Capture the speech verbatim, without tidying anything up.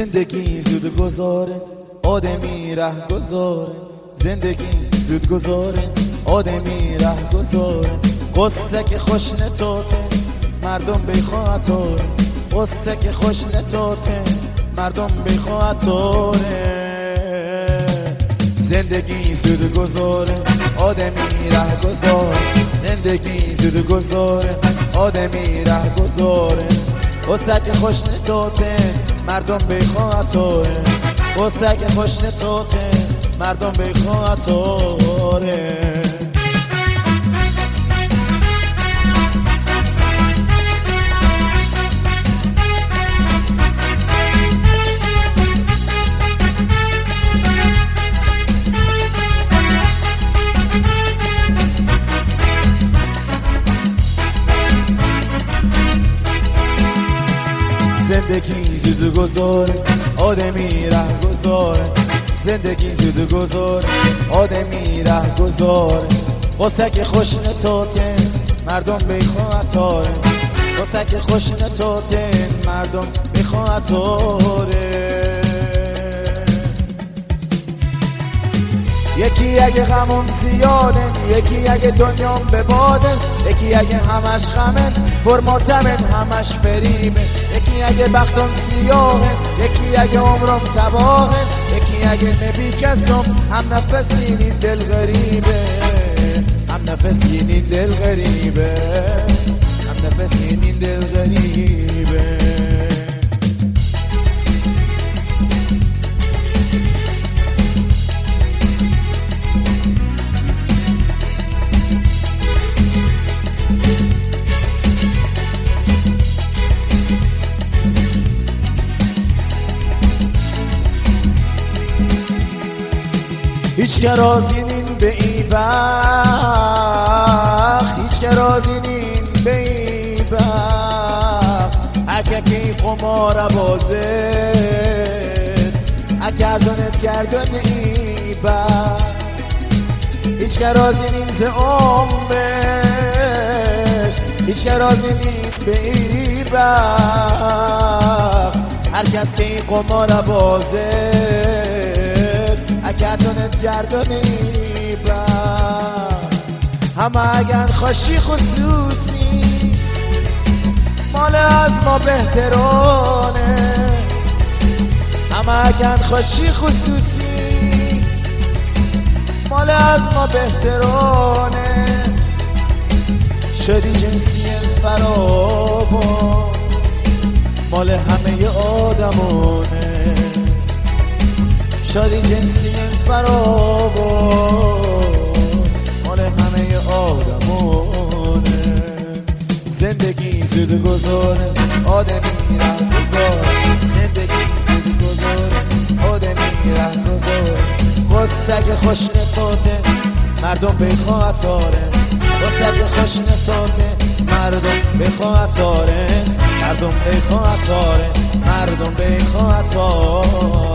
زندگی زود گذاره آدمی ره گذاره، زندگی زود گذاره آدمی ره گذاره. قصه که خوش نتوته مردم بیخواتوره، قصه که خوش نتوته مردم بیخواتوره. زندگی زود گذاره آدمی ره گذاره، زندگی زود گذاره آدمی ره گذاره. قصه که خوش نتوته مردم بیخواتوره، قصه که خوش نتوته مردم بیخواتوره. زندگی زود گذاره آدمی ره گذاره، زندگی زود گذاره آدمی ره گذاره. قصه که خوش نتوته مردم بیخواتوره، قصه که خوش نتوته مردم بیخواتوره. یکی اگه غمم زیاده، یکی اگه دنیام به باده، یکی اگه همش غمه پرماتمن همش فریبه. یکی اگه بختم سیاهه، یکی اگه عمرم تباهه، یکی اگه نبی کسم هم نفسی این دل غریبه، هم نفسی این دل غریبه، هم نفسی این دل غریبه. هیچ که راضی نین به ای بخت، هیچ که راضی نین به ای بخت. اگه که قمار بازه اگردانت گردان ای بخت. هیچ که راضی نین ز عمرش، هیچ که راضی نین به ای بخت. هر کس که این قمار بازه گردانت گردانی با همه اگر خوشی خصوصی مال از ما بهترانه. همه اگر خوشی خصوصی مال از ما بهترانه. شدی جنسی فراوان مال همه آدمانه، شادی جنسی فراوان مال همه آدمانه. زندگی زود گذاره آدمی ره گذاره، زندگی زود گذاره آدمی ره گذاره. قصه که خوش نتوته مردم بیخواتوره، قصه که خوش نتوته مردم بیخواتوره، مردم بیخواتوره، مردم بیخواتوره.